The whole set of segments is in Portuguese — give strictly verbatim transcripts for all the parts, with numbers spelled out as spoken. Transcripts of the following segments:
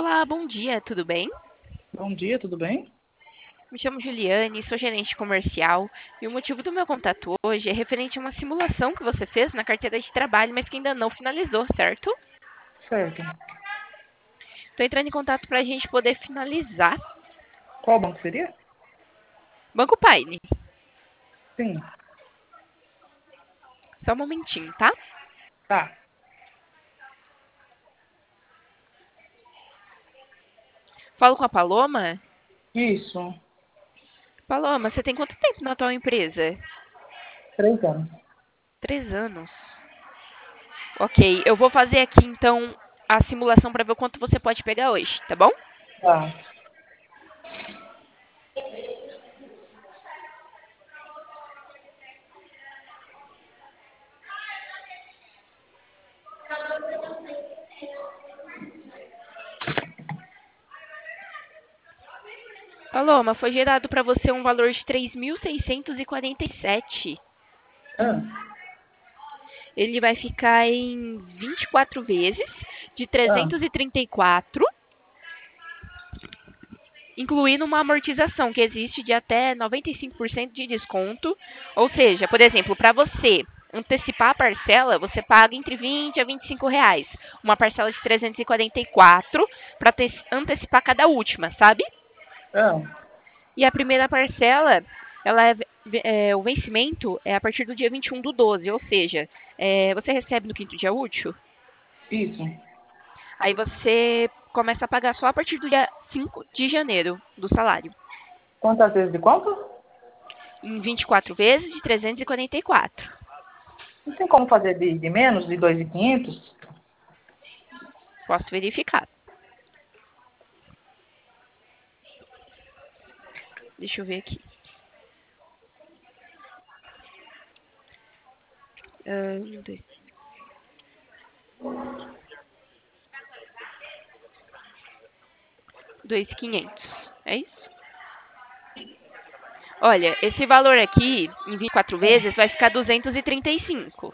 Olá, bom dia, tudo bem? Bom dia, tudo bem? Me chamo Juliane, sou gerente comercial e o motivo do meu contato hoje é referente a uma simulação que você fez na carteira de trabalho, mas que ainda não finalizou, certo? Certo. Estou entrando em contato para a gente poder finalizar. Qual banco seria? Banco Paine, Sim. só um momentinho, tá? Tá. Falo com a Paloma. Isso. Paloma, você tem quanto tempo na atual empresa? Três anos. Três anos. Ok, eu vou fazer aqui então a simulação para ver o quanto você pode pegar hoje, tá bom? Tá. Paloma, foi gerado para você um valor de três mil seiscentos e quarenta e sete. Ah, Ele vai ficar em vinte e quatro vezes de ah, trezentos e trinta e quatro, incluindo uma amortização que existe de até noventa e cinco por cento de desconto. Ou seja, por exemplo, para você antecipar a parcela, você paga entre vinte a vinte e cinco reais. Uma parcela de trezentos e quarenta e quatro para antecipar cada última, sabe? ah. E a primeira parcela, ela é, é, o vencimento é a partir do dia vinte e um do doze, ou seja, é, você recebe no quinto dia útil. Isso. Aí você começa a pagar só a partir do dia cinco de janeiro do salário. Quantas vezes de quanto? Em vinte e quatro vezes de trezentos e quarenta e quatro. Não tem como fazer de, de menos, de dois mil e quinhentos? Posso verificar. Deixa eu ver aqui. Ah, um, dois, dois mil e quinhentos. É isso? Olha, esse valor aqui, em vinte e quatro vezes, vai ficar duzentos e trinta e cinco.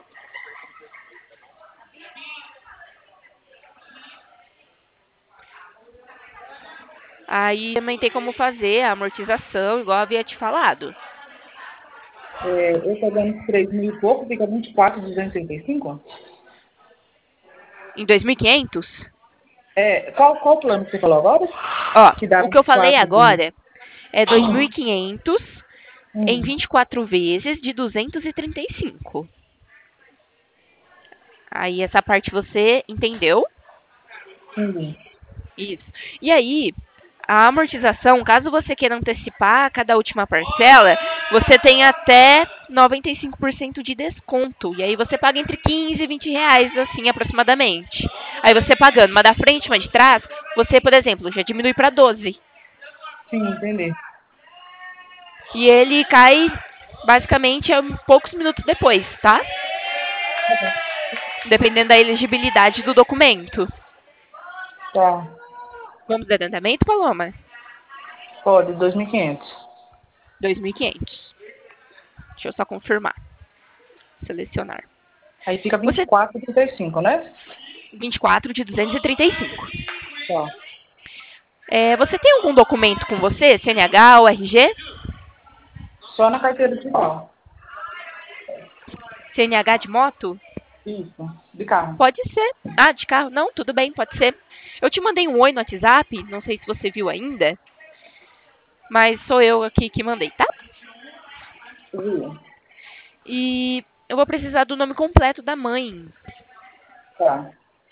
Aí também tem como fazer a amortização, igual eu havia te falado. É, eu pagando três mil e pouco, fica vinte e quatro, duzentos e trinta e cinco? Em dois mil e quinhentos, É, qual, qual plano que você falou agora? ó, Que dá o que eu falei vinte e quatro de... agora é dois mil e quinhentos em Hum, vinte e quatro vezes de duzentos e trinta e cinco. Aí essa parte você entendeu? entendi. Isso. E aí, a amortização, caso você queira antecipar cada última parcela, você tem até noventa e cinco por cento de desconto. E aí você paga entre quinze e vinte reais, assim, aproximadamente. Aí você pagando uma da frente, uma de trás, você, por exemplo, já diminui para doze. Sim, entendi. E ele cai basicamente a poucos minutos depois, tá? Tá bom. Dependendo da elegibilidade do documento. Tá. Vamos dar andamento, Paloma? Pode, dois mil e quinhentos. dois mil e quinhentos. Deixa eu só confirmar. Selecionar. Aí fica Você vinte e quatro, trinta e cinco, né? vinte e quatro de duzentos e trinta e cinco. Tá. É, você tem algum documento com você? C N H ou R G? Só na carteira de pau. C N H de moto? Isso, de carro. Pode ser. Ah, de carro? Não, tudo bem, pode ser. Eu te mandei um oi no WhatsApp, não sei se você viu ainda, mas sou eu aqui que mandei, tá? Viu? E eu vou precisar do nome completo da mãe. Tá.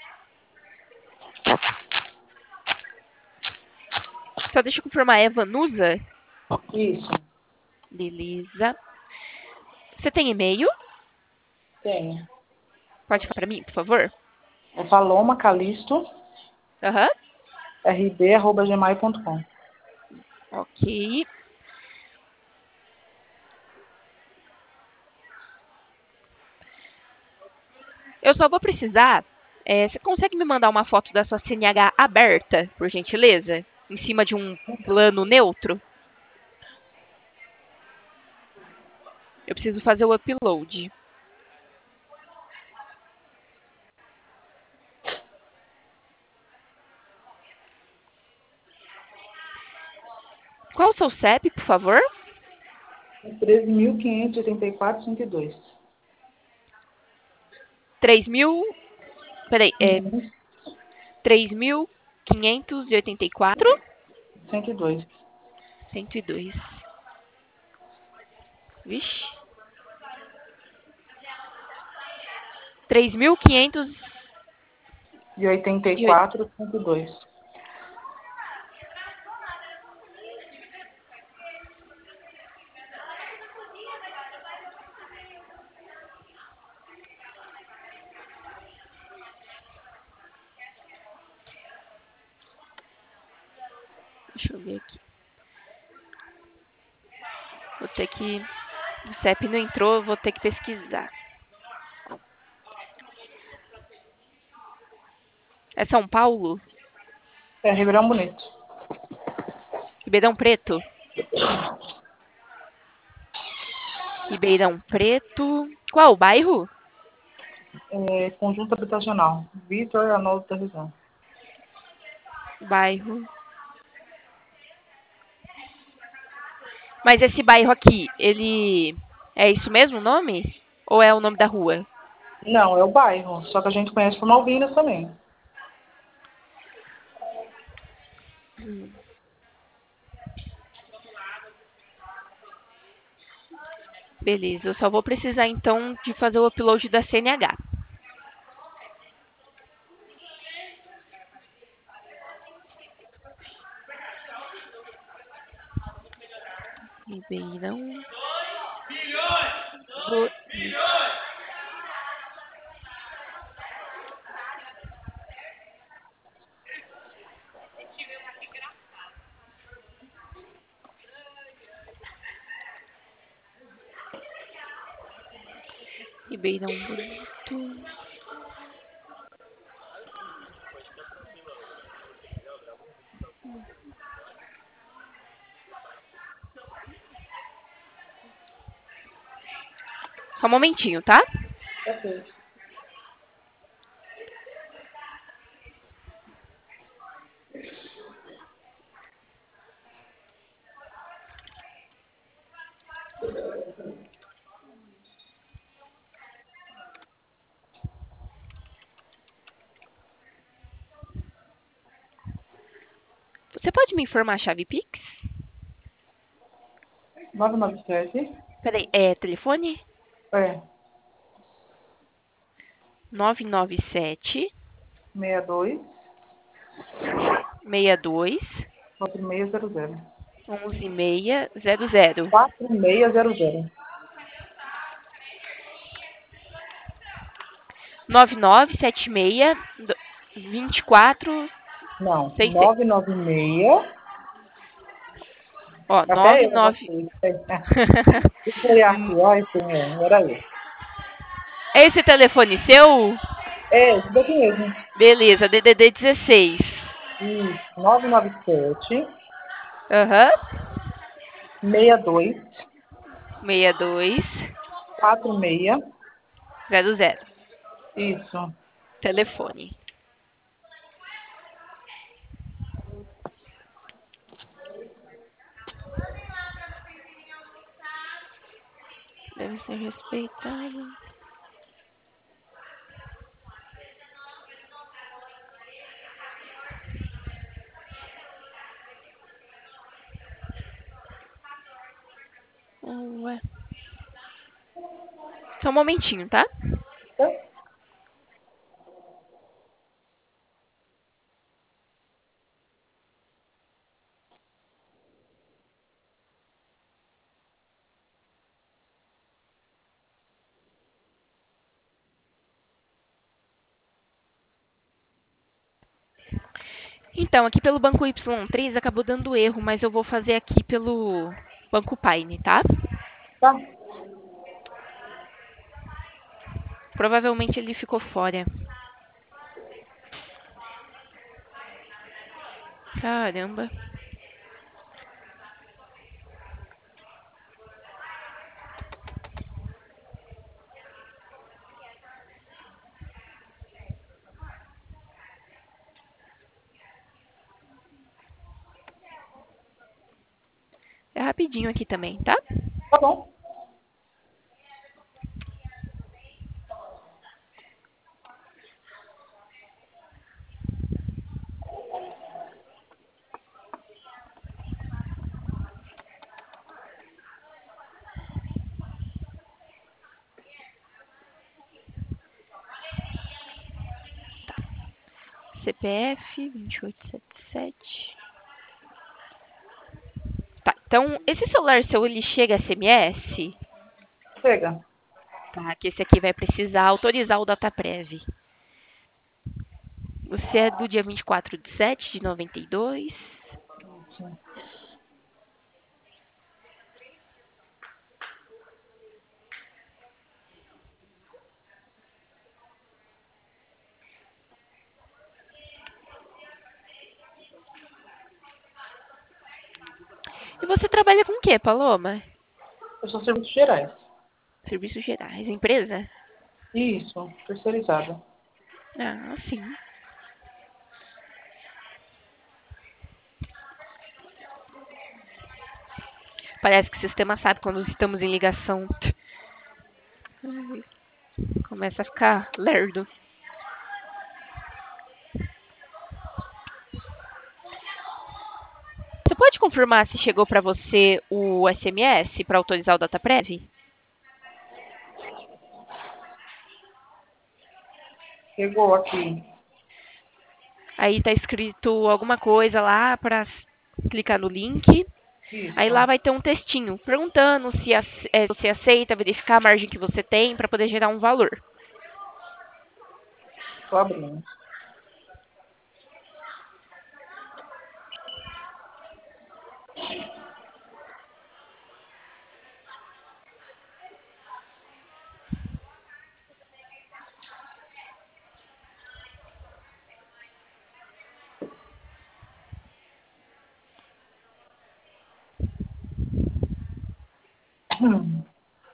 Só deixa eu confirmar, é Vanusa? Isso, Beleza. Você tem e-mail? tenho. Pode falar pra mim, por favor? É paloma calisto, Aham. rb, arroba gmail ponto com. Ok. Eu só vou precisar. É, você consegue me mandar uma foto da sua C N H aberta, por gentileza? Em cima de um plano neutro? Eu preciso fazer o upload. Qual o seu C E P, por favor? treze mil quinhentos e oitenta e quatro, cento e dois. três mil... Peraí, é... Uhum. três mil quinhentos e oitenta e quatro, cento e dois. cento e dois. Vixe. três mil quinhentos E oitenta e e oitenta. quatro, cento e dois. Deixa eu ver aqui. Vou ter que... O C E P não entrou, eu vou ter que pesquisar. É São Paulo? É Ribeirão Bonito. Ribeirão Preto? Ribeirão Preto. Qual o bairro? É, conjunto habitacional. Vitor Arnoldo Televisão. Bairro. Mas esse bairro aqui, ele... É isso mesmo o nome? Ou é o nome da rua? Não, é o bairro. Só que a gente conhece por Malvinas também. Hum. Beleza, eu só vou precisar então de fazer o upload da C N H. Ribeirão Bonito. Ribeirão Bonito. Só um momentinho, tá? Ok. Você pode me informar a chave Pix? nove nove sete. Peraí, é telefone? É. nove nove sete, sessenta e dois. seis dois, quatro seis zero zero. um um seis zero zero. quatro seis zero zero. nove nove sete seis, vinte e quatro, Não. sessenta e seis. nove nove seis. Ó, Até nove eu nove. anotei. Deixa eu olhar aqui. Ó, esse é. Era eu. Esse telefone seu? É, esse daqui mesmo. Beleza, D D D dezesseis. Isso. nove nove sete. Aham. sessenta e dois. seis dois, quatro seis. zero zero. Isso. Telefone. Deve ser respeitado. Ué. Só um momentinho, tá? Tá? Então, aqui pelo banco Y três acabou dando erro, mas eu vou fazer aqui pelo banco Paine, tá? Tá. Provavelmente ele ficou fora. Caramba. rapidinho aqui também, tá? Tá bom. C P F vinte e oito setenta e sete. Tá, então esse celular seu, ele chega S M S? Chega. Tá, que esse aqui vai precisar autorizar o DataPrev. Você é do dia vinte e quatro de sete de noventa e dois. Sim. E você trabalha com o quê, Paloma? Eu sou serviços gerais. Serviços gerais, empresa? Isso, terceirizada. Ah, sim. Parece que o sistema sabe quando estamos em ligação. Ai, começa a ficar lerdo. Você pode confirmar se chegou para você o S M S para autorizar o DataPrev? Chegou aqui. Aí tá escrito alguma coisa lá para clicar no link. Aí lá Isso. vai ter um textinho perguntando se ace- é, você aceita verificar a margem que você tem para poder gerar um valor. Tô abrindo. Hum.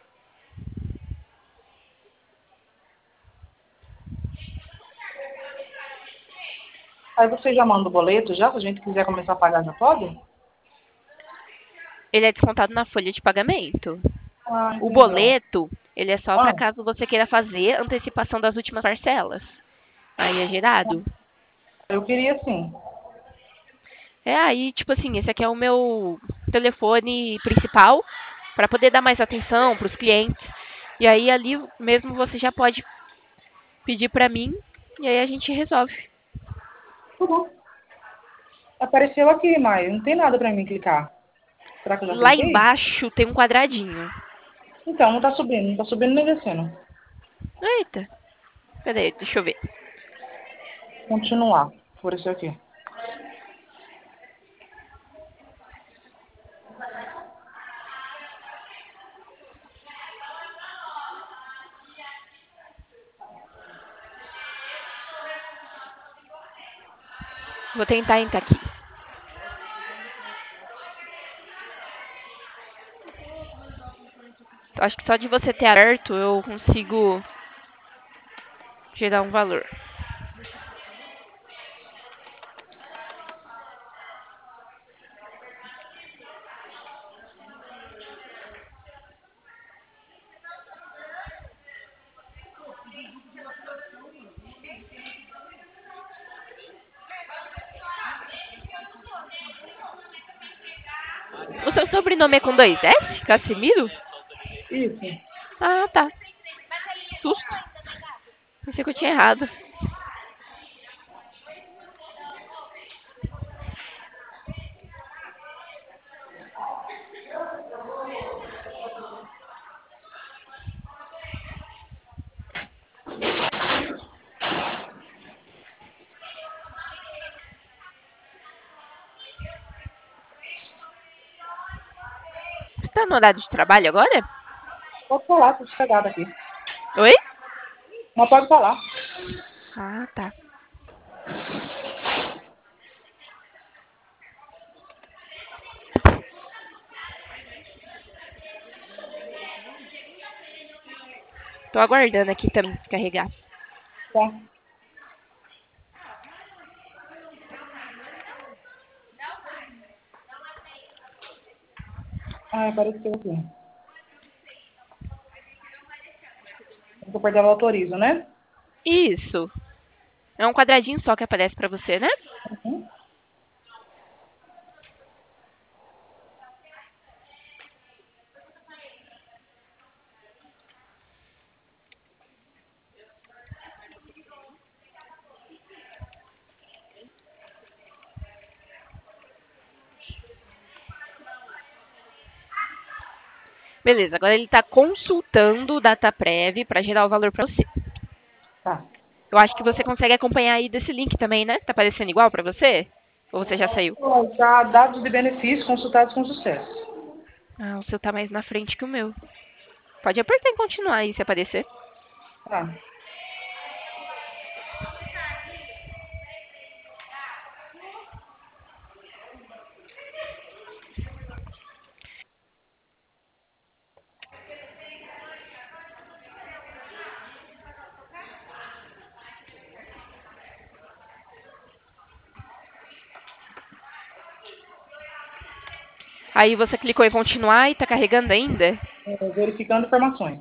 Aí você já manda o boleto já? Se a gente quiser começar a pagar, já pode? Ele é descontado na folha de pagamento. Ah, O entendi. boleto, ele é só para Ah, caso você queira fazer antecipação das últimas parcelas. Aí é gerado. eu queria sim. É aí, tipo assim, esse aqui é o meu telefone principal para poder dar mais atenção para os clientes. E aí ali mesmo você já pode pedir para mim e aí a gente resolve. Tudo bom. Apareceu aqui, mas não tem nada pra mim clicar. Será que eu já Lá cliquei? embaixo tem um quadradinho. Então, não tá subindo. Não tá subindo nem descendo. Eita, peraí, deixa eu ver. Continuar. Por isso aqui. Vou tentar entrar aqui. Acho que só de você ter aberto eu consigo gerar um valor. O seu sobrenome é com dois S? Casimiro? Isso. Ah, tá. Susto. Pensei que eu tinha errado. Você tá no horário de trabalho agora? Pode falar, tô chegada aqui. Oi? Mas pode falar. Ah, tá. Tô aguardando aqui também carregar. Tá. Ah, apareceu aqui. Vou perder, ela autoriza, né? Isso. É um quadradinho só que aparece pra você, né? Uhum. Beleza, agora ele está consultando o DataPrev para gerar o valor para você. Tá. Eu acho que você consegue acompanhar aí desse link também, né? Tá aparecendo igual para você? Ou você já saiu? Já dados de benefício consultados com sucesso. Ah, o seu tá mais na frente que o meu. Pode apertar em continuar aí se aparecer. Tá. Aí você clicou em continuar e tá carregando ainda? É, verificando informações.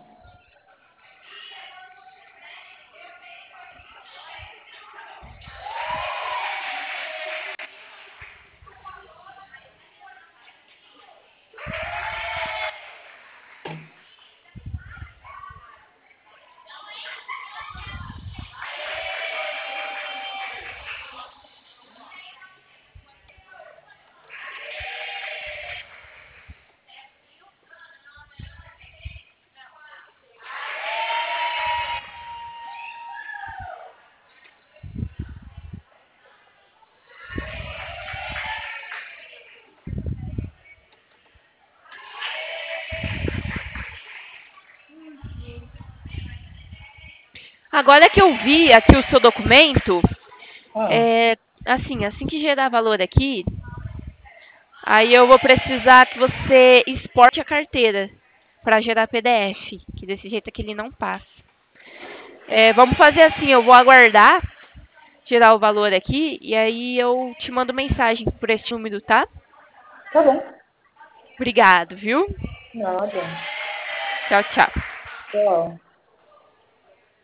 Agora que eu vi aqui o seu documento, Ah, é, assim, assim que gerar valor aqui, aí eu vou precisar que você exporte a carteira para gerar P D F, que desse jeito aqui ele não passa. É, vamos fazer assim, eu vou aguardar gerar o valor aqui e aí eu te mando mensagem por este número, tá? tá bom. Obrigado, viu? Nada. Tchau, tchau. Tchau.